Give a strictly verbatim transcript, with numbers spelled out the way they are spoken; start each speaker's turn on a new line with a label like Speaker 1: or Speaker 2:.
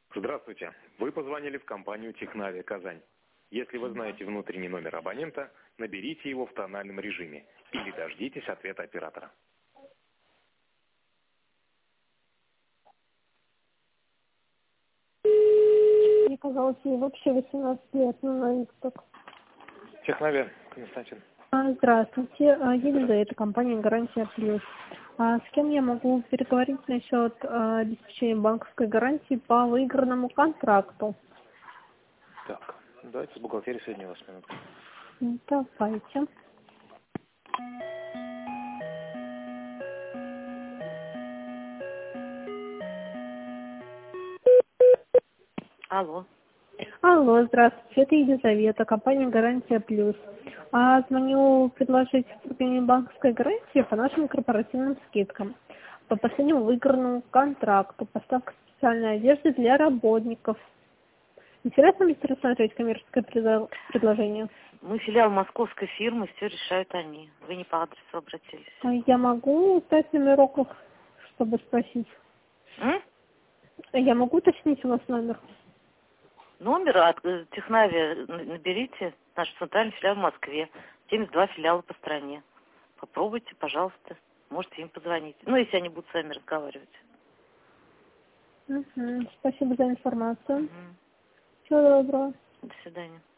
Speaker 1: Здравствуйте. Вы позвонили в компанию Технавия Казань. Если вы знаете внутренний номер абонента, наберите его в тональном режиме или дождитесь ответа оператора.
Speaker 2: Мне казалось, ей вообще восемнадцать лет, ну, на ТикТок.
Speaker 1: Технавия, Константин.
Speaker 2: А, Здравствуйте, а, Елизавета, компания «Гарантия Плюс». А с кем я могу переговорить насчет а, обеспечения банковской гарантии по выигранному контракту?
Speaker 1: Так, давайте с бухгалтерией соединю вас минутку.
Speaker 2: М, Давайте.
Speaker 3: Алло.
Speaker 2: Алло, здравствуйте, это Елизавета, компания «Гарантия Плюс». А, звоню предложить вступление банковской гарантии по нашим корпоративным скидкам. По последнему выигранному контракту, поставка специальной одежды для работников. Интересно, мистер, рассмотреть коммерческое предо- предложение?
Speaker 3: Мы филиал московской фирмы, все решают они. Вы не по адресу обратились.
Speaker 2: А я могу дать номерок, чтобы спросить?
Speaker 3: М?
Speaker 2: Я могу уточнить у вас номер?
Speaker 3: Номер от э, Технавия н- наберите. Наш центральный филиал в Москве. семьдесят два филиала по стране. Попробуйте, пожалуйста. Можете им позвонить. Ну, если они будут с вами разговаривать.
Speaker 2: Угу. Спасибо за информацию.
Speaker 3: Мгм.
Speaker 2: Всего доброго.
Speaker 3: До свидания.